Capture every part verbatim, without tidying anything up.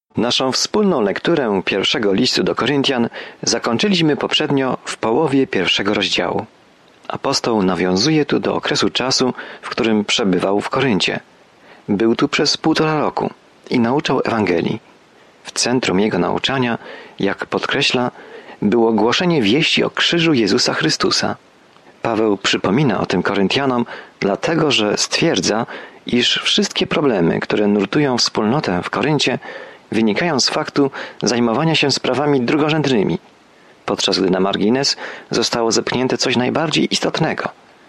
Naszą wspólną lekturę pierwszego listu do Koryntian zakończyliśmy poprzednio w połowie pierwszego rozdziału. Apostoł nawiązuje tu do okresu czasu, w którym przebywał w Koryncie. Był tu przez półtora roku i nauczał Ewangelii. W centrum jego nauczania, jak podkreśla, było głoszenie wieści o krzyżu Jezusa Chrystusa. Paweł przypomina o tym Koryntianom, dlatego że stwierdza, iż wszystkie problemy, które nurtują wspólnotę w Koryncie, wynikają z faktu zajmowania się sprawami drugorzędnymi, podczas gdy na margines zostało zepchnięte coś najbardziej istotnego.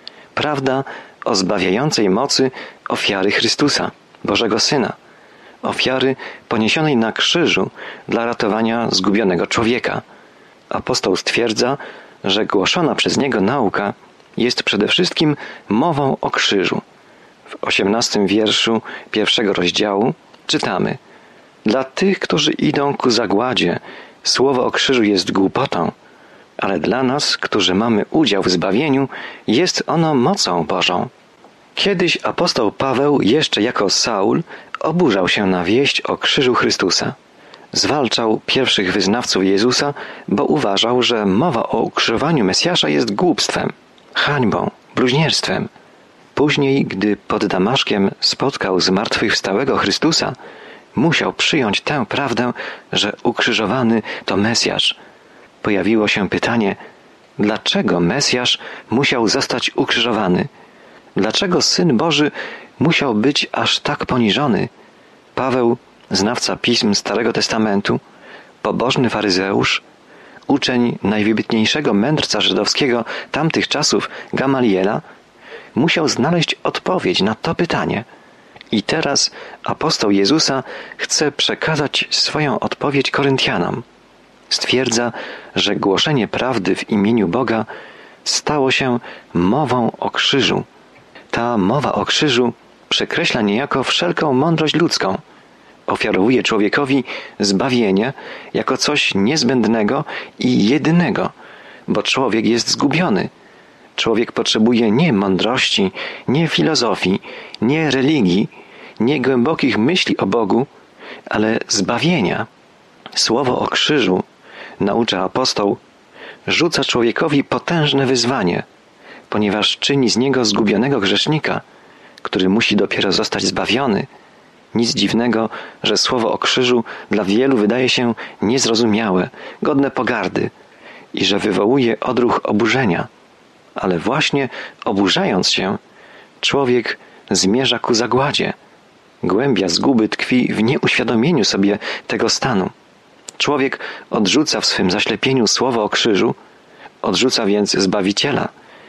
Prawda o zbawiającej mocy ofiary Chrystusa, Bożego Syna, ofiary poniesionej na krzyżu dla ratowania zgubionego człowieka. Apostoł stwierdza, że głoszona przez niego nauka jest przede wszystkim mową o krzyżu. W osiemnastym wierszu pierwszego rozdziału czytamy: Dla tych, którzy idą ku zagładzie, słowo o krzyżu jest głupotą, ale dla nas, którzy mamy udział w zbawieniu, jest ono mocą Bożą. Kiedyś apostoł Paweł, jeszcze jako Saul, oburzał się na wieść o krzyżu Chrystusa. Zwalczał pierwszych wyznawców Jezusa, bo uważał, że mowa o ukrzyżowaniu Mesjasza jest głupstwem, hańbą, bluźnierstwem. Później, gdy pod Damaszkiem spotkał zmartwychwstałego Chrystusa, musiał przyjąć tę prawdę, że ukrzyżowany to Mesjasz. Pojawiło się pytanie, dlaczego Mesjasz musiał zostać ukrzyżowany? Dlaczego Syn Boży musiał być aż tak poniżony? Paweł, znawca pism Starego Testamentu, pobożny faryzeusz, uczeń najwybitniejszego mędrca żydowskiego tamtych czasów, Gamaliela, musiał znaleźć odpowiedź na to pytanie. I teraz apostoł Jezusa chce przekazać swoją odpowiedź Koryntianom. Stwierdza, że głoszenie prawdy w imieniu Boga stało się mową o krzyżu. Ta mowa o krzyżu przekreśla niejako wszelką mądrość ludzką. Ofiarowuje człowiekowi zbawienie jako coś niezbędnego i jedynego, bo człowiek jest zgubiony. Człowiek potrzebuje nie mądrości, nie filozofii, nie religii, nie głębokich myśli o Bogu, ale zbawienia. Słowo o krzyżu, naucza apostoł, rzuca człowiekowi potężne wyzwanie, ponieważ czyni z niego zgubionego grzesznika, który musi dopiero zostać zbawiony. Nic dziwnego, że słowo o krzyżu dla wielu wydaje się niezrozumiałe, godne pogardy i że wywołuje odruch oburzenia. Ale właśnie oburzając się, człowiek zmierza ku zagładzie. Głębia zguby tkwi w nieuświadomieniu sobie tego stanu. Człowiek odrzuca w swym zaślepieniu słowo o krzyżu, odrzuca więc Zbawiciela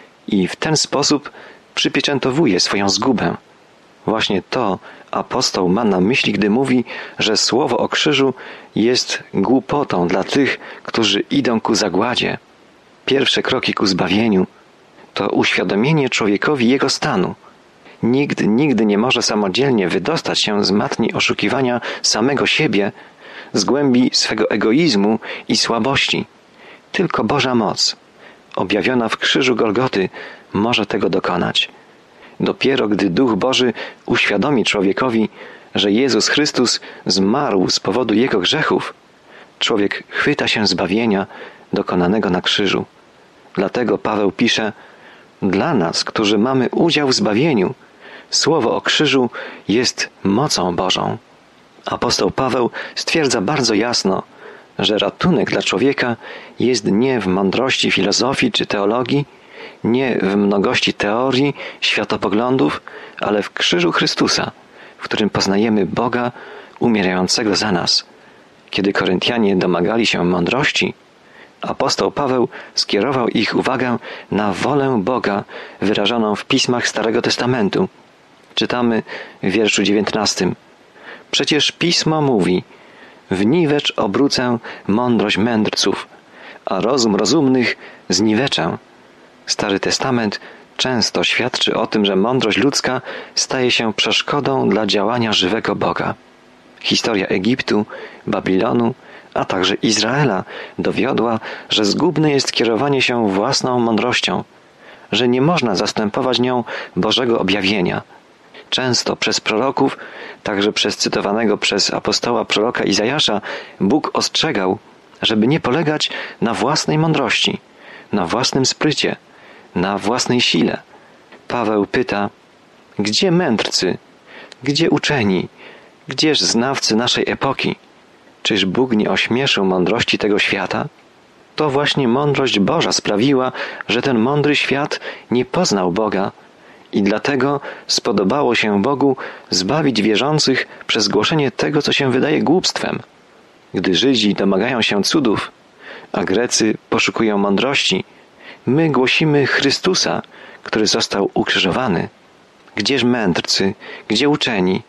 i w ten sposób przypieczętowuje swoją zgubę. Właśnie to apostoł ma na myśli, gdy mówi, że słowo o krzyżu jest głupotą dla tych, którzy idą ku zagładzie. Pierwsze kroki ku zbawieniu to uświadomienie człowiekowi jego stanu. Nikt nigdy nie może samodzielnie wydostać się z matni oszukiwania samego siebie, z głębi swego egoizmu i słabości. Tylko Boża moc, objawiona w krzyżu Golgoty, może tego dokonać. Dopiero gdy Duch Boży uświadomi człowiekowi, że Jezus Chrystus zmarł z powodu jego grzechów, człowiek chwyta się zbawienia dokonanego na krzyżu. Dlatego Paweł pisze: Dla nas, którzy mamy udział w zbawieniu, słowo o krzyżu jest mocą Bożą. Apostoł Paweł stwierdza bardzo jasno, że ratunek dla człowieka jest nie w mądrości filozofii czy teologii, nie w mnogości teorii, światopoglądów, ale w krzyżu Chrystusa, w którym poznajemy Boga umierającego za nas. Kiedy Koryntianie domagali się mądrości, apostoł Paweł skierował ich uwagę na wolę Boga wyrażoną w pismach Starego Testamentu. Czytamy w wierszu dziewiętnastym. Przecież Pismo mówi: wniwecz obrócę mądrość mędrców, a rozum rozumnych zniweczę. Stary Testament często świadczy o tym, że mądrość ludzka staje się przeszkodą dla działania żywego Boga. Historia Egiptu, Babilonu, a także Izraela dowiodła, że zgubne jest kierowanie się własną mądrością, że nie można zastępować nią Bożego objawienia. często przez proroków, także przez cytowanego przez apostoła proroka Izajasza, Bóg ostrzegał, żeby nie polegać na własnej mądrości, na własnym sprycie, na własnej sile. Paweł pyta, gdzie mędrcy, gdzie uczeni, gdzież znawcy naszej epoki? Czyż Bóg nie ośmieszył mądrości tego świata? To właśnie mądrość Boża sprawiła, że ten mądry świat nie poznał Boga i dlatego spodobało się Bogu zbawić wierzących przez głoszenie tego, co się wydaje głupstwem. Gdy Żydzi domagają się cudów, a Grecy poszukują mądrości, my głosimy Chrystusa, który został ukrzyżowany. Gdzież mędrcy, gdzie uczeni?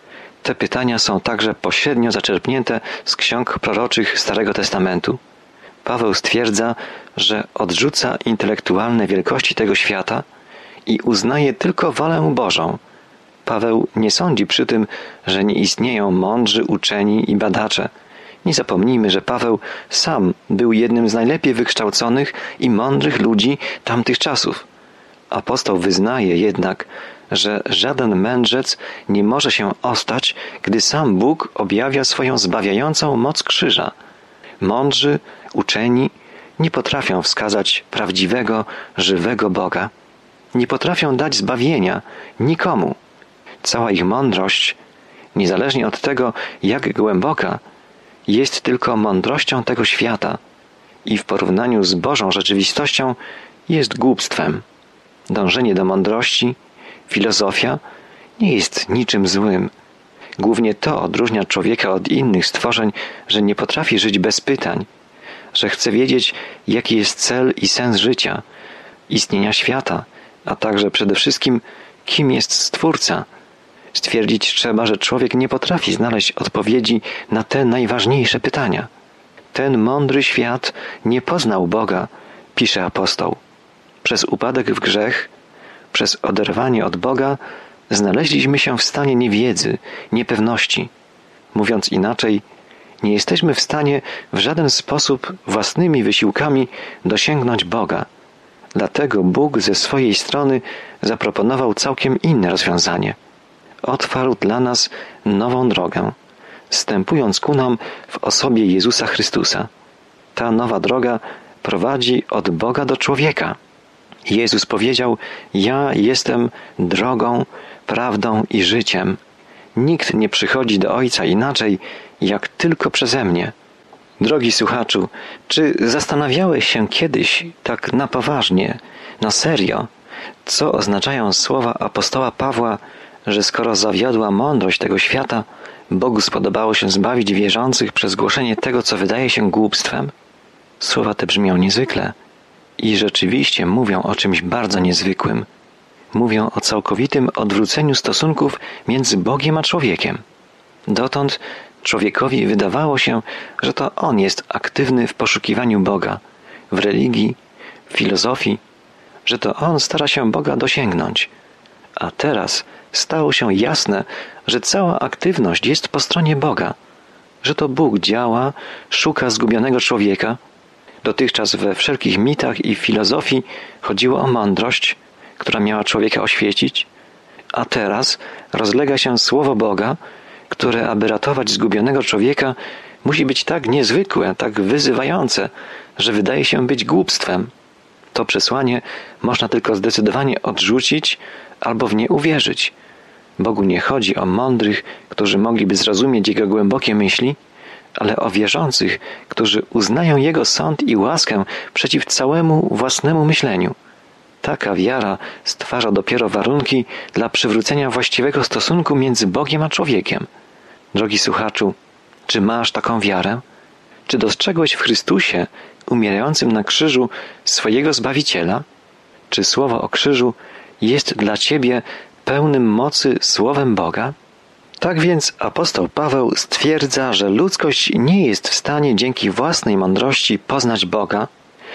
Te pytania są także pośrednio zaczerpnięte z ksiąg proroczych Starego Testamentu. Paweł stwierdza, że odrzuca intelektualne wielkości tego świata i uznaje tylko wolę Bożą. Paweł nie sądzi przy tym, że nie istnieją mądrzy uczeni i badacze. Nie zapomnijmy, że Paweł sam był jednym z najlepiej wykształconych i mądrych ludzi tamtych czasów. Apostoł wyznaje jednak, że żaden mędrzec nie może się ostać, gdy sam Bóg objawia swoją zbawiającą moc krzyża. Mądrzy, uczeni nie potrafią wskazać prawdziwego, żywego Boga. Nie potrafią dać zbawienia nikomu. Cała ich mądrość, niezależnie od tego, jak głęboka, jest tylko mądrością tego świata i w porównaniu z Bożą rzeczywistością jest głupstwem. Dążenie do mądrości, filozofia nie jest niczym złym. Głównie to odróżnia człowieka od innych stworzeń, że nie potrafi żyć bez pytań, że chce wiedzieć, jaki jest cel i sens życia, istnienia świata, a także przede wszystkim, kim jest Stwórca. Stwierdzić trzeba, że człowiek nie potrafi znaleźć odpowiedzi na te najważniejsze pytania. Ten mądry świat nie poznał Boga, pisze apostoł. Przez upadek w grzech, przez oderwanie od Boga znaleźliśmy się w stanie niewiedzy, niepewności. Mówiąc inaczej, nie jesteśmy w stanie w żaden sposób własnymi wysiłkami dosięgnąć Boga. Dlatego Bóg ze swojej strony zaproponował całkiem inne rozwiązanie. Otwarł dla nas nową drogę, wstępując ku nam w osobie Jezusa Chrystusa. Ta nowa droga prowadzi od Boga do człowieka. Jezus powiedział, ja jestem drogą, prawdą i życiem. Nikt nie przychodzi do Ojca inaczej, jak tylko przeze mnie. Drogi słuchaczu, czy zastanawiałeś się kiedyś tak na poważnie, na serio, co oznaczają słowa apostoła Pawła, że skoro zawiodła mądrość tego świata, Bogu spodobało się zbawić wierzących przez głoszenie tego, co wydaje się głupstwem? Słowa te brzmią niezwykle i rzeczywiście mówią o czymś bardzo niezwykłym. Mówią o całkowitym odwróceniu stosunków między Bogiem a człowiekiem. Dotąd człowiekowi wydawało się, że to on jest aktywny w poszukiwaniu Boga, w religii, w filozofii, że to on stara się Boga dosięgnąć. A teraz stało się jasne, że cała aktywność jest po stronie Boga, że to Bóg działa, szuka zgubionego człowieka. Dotychczas we wszelkich mitach i filozofii chodziło o mądrość, która miała człowieka oświecić, a teraz rozlega się słowo Boga, które, aby ratować zgubionego człowieka, musi być tak niezwykłe, tak wyzywające, że wydaje się być głupstwem. To przesłanie można tylko zdecydowanie odrzucić albo w nie uwierzyć. Bogu nie chodzi o mądrych, którzy mogliby zrozumieć Jego głębokie myśli, ale o wierzących, którzy uznają Jego sąd i łaskę przeciw całemu własnemu myśleniu. Taka wiara stwarza dopiero warunki dla przywrócenia właściwego stosunku między Bogiem a człowiekiem. Drogi słuchaczu, czy masz taką wiarę? Czy dostrzegłeś w Chrystusie, umierającym na krzyżu, swojego Zbawiciela? Czy słowo o krzyżu jest dla ciebie pełnym mocy słowem Boga? Tak więc apostoł Paweł stwierdza, że ludzkość nie jest w stanie dzięki własnej mądrości poznać Boga,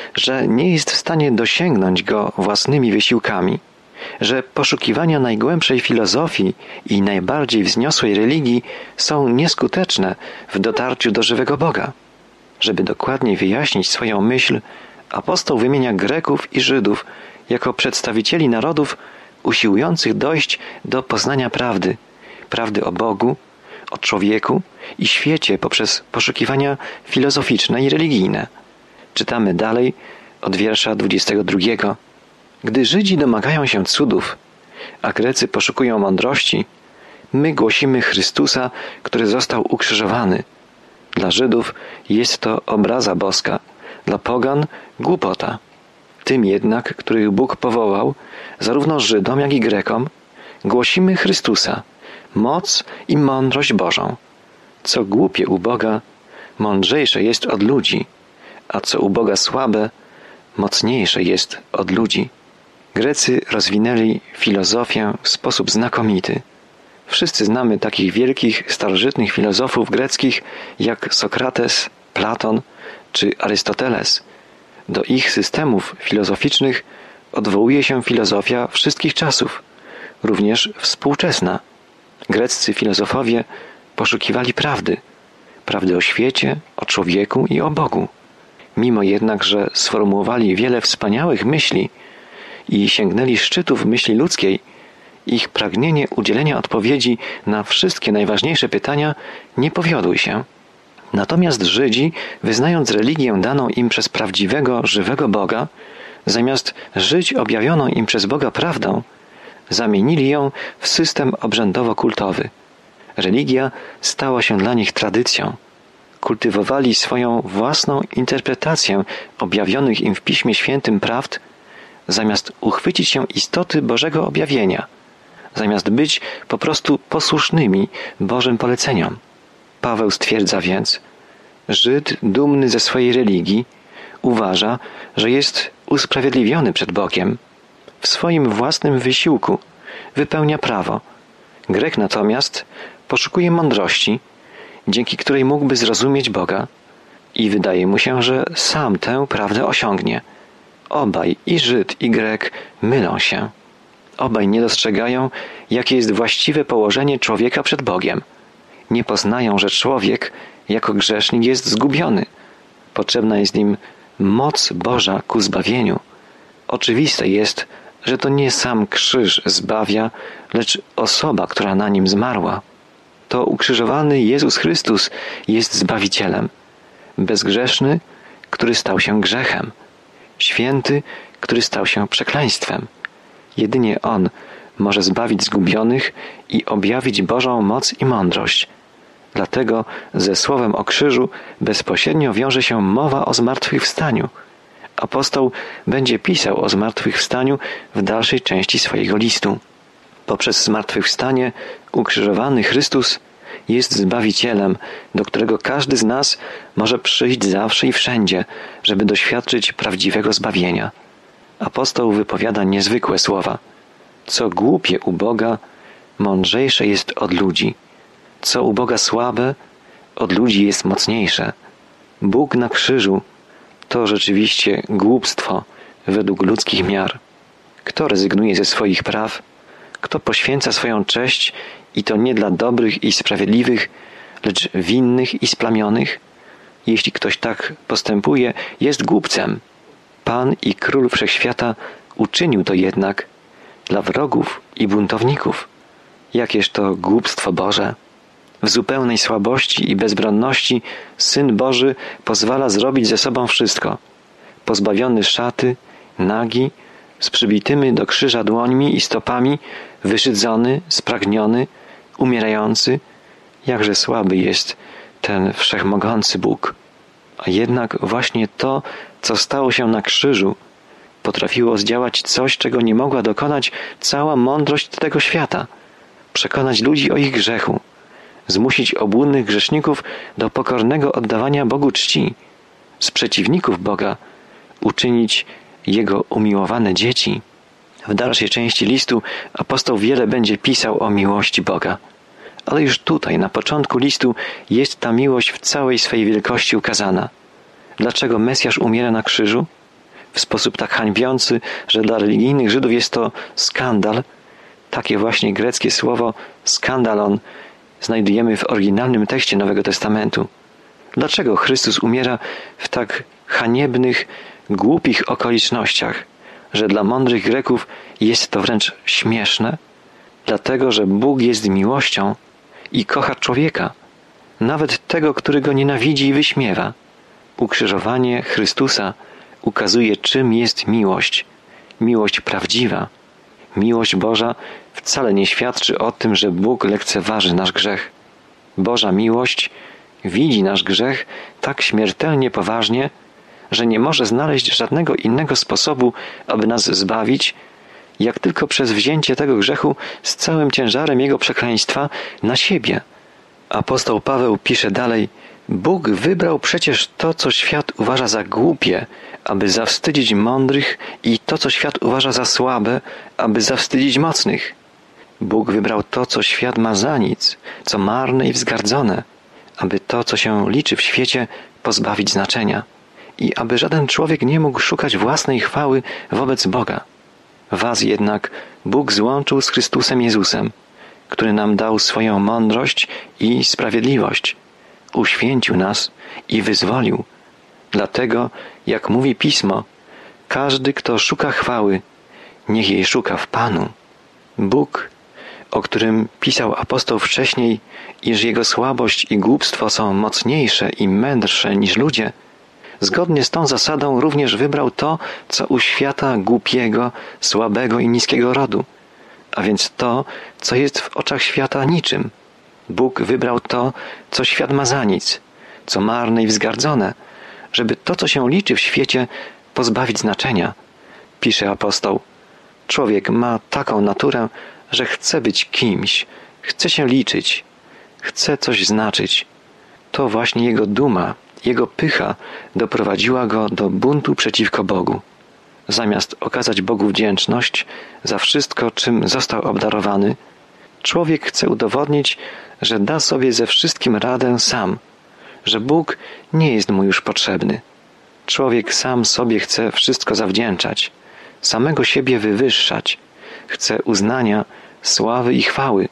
że nie jest w stanie dosięgnąć Go własnymi wysiłkami, że poszukiwania najgłębszej filozofii i najbardziej wzniosłej religii są nieskuteczne w dotarciu do żywego Boga. Żeby dokładniej wyjaśnić swoją myśl, apostoł wymienia Greków i Żydów jako przedstawicieli narodów usiłujących dojść do poznania prawdy, prawdy o Bogu, o człowieku i świecie poprzez poszukiwania filozoficzne i religijne. Czytamy dalej od wiersza dwudziestego drugiego. Gdy Żydzi domagają się cudów, a Grecy poszukują mądrości, my głosimy Chrystusa, który został ukrzyżowany. Dla Żydów jest to obraza boska, dla pogan głupota. Tym jednak, których Bóg powołał, zarówno Żydom, jak i Grekom, głosimy Chrystusa, moc i mądrość Bożą. Co głupie u Boga, mądrzejsze jest od ludzi, a co u Boga słabe, mocniejsze jest od ludzi. Grecy rozwinęli filozofię w sposób znakomity. Wszyscy znamy takich wielkich, starożytnych filozofów greckich jak Sokrates, Platon czy Arystoteles. Do ich systemów filozoficznych odwołuje się filozofia wszystkich czasów, również współczesna. Greccy filozofowie poszukiwali prawdy, prawdy o świecie, o człowieku i o Bogu. Mimo jednak, że sformułowali wiele wspaniałych myśli i sięgnęli szczytów myśli ludzkiej, ich pragnienie udzielenia odpowiedzi na wszystkie najważniejsze pytania nie powiodły się. Natomiast Żydzi, wyznając religię daną im przez prawdziwego, żywego Boga, zamiast żyć objawioną im przez Boga prawdą, zamienili ją w system obrzędowo-kultowy. Religia stała się dla nich tradycją. Kultywowali swoją własną interpretację objawionych im w Piśmie Świętym prawd, zamiast uchwycić się istoty Bożego objawienia, zamiast być po prostu posłusznymi Bożym poleceniom. Paweł stwierdza więc, Żyd dumny ze swojej religii uważa, że jest usprawiedliwiony przed Bogiem. W swoim własnym wysiłku wypełnia prawo. Grek natomiast poszukuje mądrości, dzięki której mógłby zrozumieć Boga i wydaje mu się, że sam tę prawdę osiągnie. Obaj, i Żyd, i Grek, mylą się. Obaj nie dostrzegają, jakie jest właściwe położenie człowieka przed Bogiem. Nie poznają, że człowiek jako grzesznik jest zgubiony. Potrzebna jest im moc Boża ku zbawieniu. Oczywiste jest, że to nie sam krzyż zbawia, lecz osoba, która na nim zmarła. To ukrzyżowany Jezus Chrystus jest Zbawicielem. Bezgrzeszny, który stał się grzechem. Święty, który stał się przekleństwem. Jedynie On może zbawić zgubionych i objawić Bożą moc i mądrość. Dlatego ze słowem o krzyżu bezpośrednio wiąże się mowa o zmartwychwstaniu. Apostoł będzie pisał o zmartwychwstaniu w dalszej części swojego listu. Poprzez zmartwychwstanie ukrzyżowany Chrystus jest Zbawicielem, do którego każdy z nas może przyjść zawsze i wszędzie, żeby doświadczyć prawdziwego zbawienia. Apostoł wypowiada niezwykłe słowa. Co głupie u Boga, mądrzejsze jest od ludzi. Co u Boga słabe, od ludzi jest mocniejsze. Bóg na krzyżu to rzeczywiście głupstwo według ludzkich miar. Kto rezygnuje ze swoich praw, kto poświęca swoją cześć i to nie dla dobrych i sprawiedliwych, lecz winnych i splamionych? Jeśli ktoś tak postępuje, jest głupcem. Pan i Król Wszechświata uczynił to jednak dla wrogów i buntowników. Jakież to głupstwo Boże! W zupełnej słabości i bezbronności Syn Boży pozwala zrobić ze sobą wszystko. Pozbawiony szaty, nagi, z przybitymi do krzyża dłońmi i stopami, wyszydzony, spragniony, umierający, jakże słaby jest ten wszechmogący Bóg. A jednak właśnie to, co stało się na krzyżu, potrafiło zdziałać coś, czego nie mogła dokonać cała mądrość tego świata. Przekonać ludzi o ich grzechu, zmusić obłudnych grzeszników do pokornego oddawania Bogu czci, z przeciwników Boga uczynić Jego umiłowane dzieci. W dalszej części listu apostoł wiele będzie pisał o miłości Boga. Ale już tutaj, na początku listu, jest ta miłość w całej swej wielkości ukazana. Dlaczego Mesjasz umiera na krzyżu? W sposób tak hańbiący, że dla religijnych Żydów jest to skandal. Takie właśnie greckie słowo skandalon znajdujemy w oryginalnym tekście Nowego Testamentu. Dlaczego Chrystus umiera w tak haniebnych, głupich okolicznościach, że dla mądrych Greków jest to wręcz śmieszne? Dlatego, że Bóg jest miłością i kocha człowieka, nawet tego, który go nienawidzi i wyśmiewa. Ukrzyżowanie Chrystusa ukazuje, czym jest miłość. Miłość prawdziwa. Miłość Boża wcale nie świadczy o tym, że Bóg lekceważy nasz grzech. Boża miłość widzi nasz grzech tak śmiertelnie poważnie, że nie może znaleźć żadnego innego sposobu, aby nas zbawić, jak tylko przez wzięcie tego grzechu z całym ciężarem jego przekleństwa na siebie. Apostoł Paweł pisze dalej: Bóg wybrał przecież to, co świat uważa za głupie, aby zawstydzić mądrych, i to, co świat uważa za słabe, aby zawstydzić mocnych. Bóg wybrał to, co świat ma za nic, co marne i wzgardzone, aby to, co się liczy w świecie, pozbawić znaczenia i aby żaden człowiek nie mógł szukać własnej chwały wobec Boga. Was jednak Bóg złączył z Chrystusem Jezusem, który nam dał swoją mądrość i sprawiedliwość, uświęcił nas i wyzwolił. Dlatego, jak mówi Pismo, każdy, kto szuka chwały, niech jej szuka w Panu. Bóg, o którym pisał apostoł wcześniej, iż jego słabość i głupstwo są mocniejsze i mędrsze niż ludzie, zgodnie z tą zasadą również wybrał to, co u świata głupiego, słabego i niskiego rodu, a więc to, co jest w oczach świata niczym. Bóg wybrał to, co świat ma za nic, co marne i wzgardzone, żeby to, co się liczy w świecie, pozbawić znaczenia. Pisze apostoł: człowiek ma taką naturę, że chce być kimś, chce się liczyć, chce coś znaczyć. To właśnie jego duma, jego pycha doprowadziła go do buntu przeciwko Bogu. Zamiast okazać Bogu wdzięczność za wszystko, czym został obdarowany, człowiek chce udowodnić, że da sobie ze wszystkim radę sam, że Bóg nie jest mu już potrzebny. Człowiek sam sobie chce wszystko zawdzięczać, samego siebie wywyższać, chce uznania, sławy i chwały.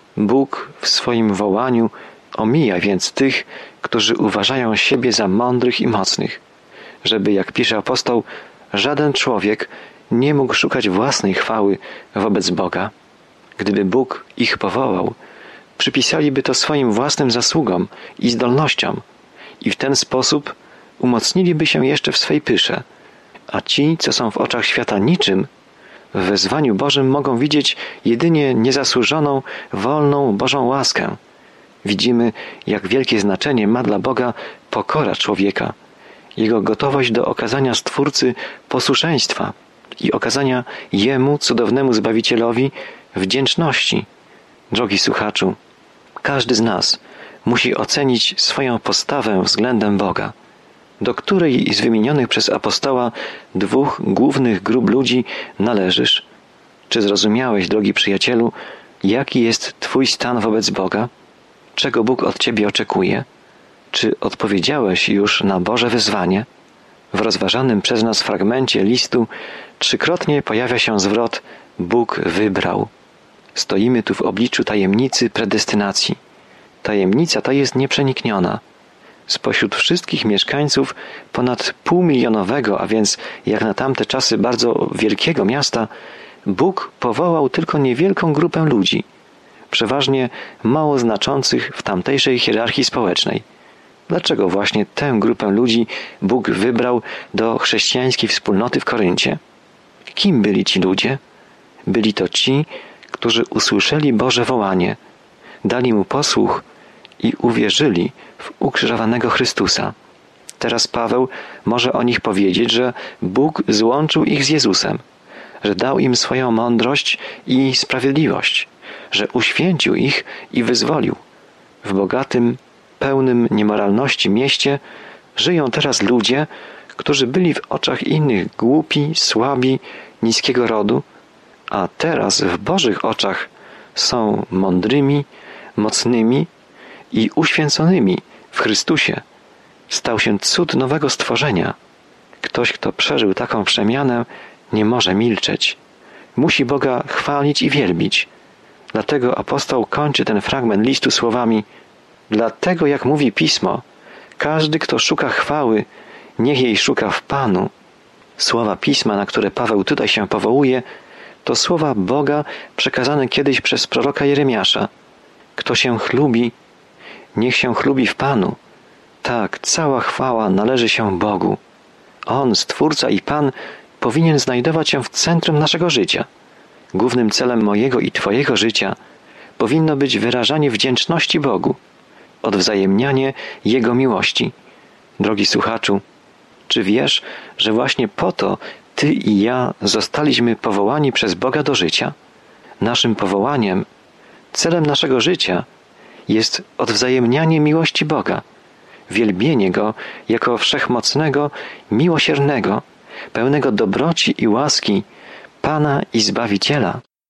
Bóg w swoim wołaniu omija więc tych, którzy uważają siebie za mądrych i mocnych, żeby, jak pisze apostoł, żaden człowiek nie mógł szukać własnej chwały wobec Boga. Gdyby Bóg ich powołał, przypisaliby to swoim własnym zasługom i zdolnościom i w ten sposób umocniliby się jeszcze w swej pysze, a ci, co są w oczach świata niczym, w wezwaniu Bożym mogą widzieć jedynie niezasłużoną, wolną Bożą łaskę. Widzimy, jak wielkie znaczenie ma dla Boga pokora człowieka, jego gotowość do okazania Stwórcy posłuszeństwa i okazania Jemu, cudownemu Zbawicielowi, wdzięczności. Drogi słuchaczu, każdy z nas musi ocenić swoją postawę względem Boga. Do której z wymienionych przez apostoła dwóch głównych grup ludzi należysz? Czy zrozumiałeś, drogi przyjacielu, jaki jest twój stan wobec Boga? Czego Bóg od ciebie oczekuje? Czy odpowiedziałeś już na Boże wezwanie? W rozważanym przez nas fragmencie listu trzykrotnie pojawia się zwrot Bóg wybrał. Stoimy tu w obliczu tajemnicy predestynacji. Tajemnica ta jest nieprzenikniona. Spośród wszystkich mieszkańców ponad półmilionowego, a więc jak na tamte czasy bardzo wielkiego miasta, Bóg powołał tylko niewielką grupę ludzi, przeważnie mało znaczących w tamtejszej hierarchii społecznej. Dlaczego właśnie tę grupę ludzi Bóg wybrał do chrześcijańskiej wspólnoty w Koryncie? Kim byli ci ludzie? Byli to ci, którzy usłyszeli Boże wołanie, dali Mu posłuch i uwierzyli w ukrzyżowanego Chrystusa. Teraz Paweł może o nich powiedzieć, że Bóg złączył ich z Jezusem, że dał im swoją mądrość i sprawiedliwość, że uświęcił ich i wyzwolił. W bogatym, pełnym niemoralności mieście żyją teraz ludzie, którzy byli w oczach innych głupi, słabi, niskiego rodu, a teraz w Bożych oczach są mądrymi, mocnymi i uświęconymi w Chrystusie. Stał się cud nowego stworzenia. Ktoś, kto przeżył taką przemianę, nie może milczeć. Musi Boga chwalić i wielbić. Dlatego apostoł kończy ten fragment listu słowami: dlatego, jak mówi Pismo, każdy, kto szuka chwały, niech jej szuka w Panu. Słowa Pisma, na które Paweł tutaj się powołuje, to słowa Boga przekazane kiedyś przez proroka Jeremiasza. Kto się chlubi, niech się chlubi w Panu. Tak, cała chwała należy się Bogu. On, Stwórca i Pan, powinien znajdować się w centrum naszego życia. Głównym celem mojego i Twojego życia powinno być wyrażanie wdzięczności Bogu, odwzajemnianie Jego miłości. Drogi słuchaczu, czy wiesz, że właśnie po to Ty i ja zostaliśmy powołani przez Boga do życia? Naszym powołaniem, celem naszego życia jest odwzajemnianie miłości Boga, wielbienie Go jako wszechmocnego, miłosiernego, pełnego dobroci i łaski Pana i Zbawiciela.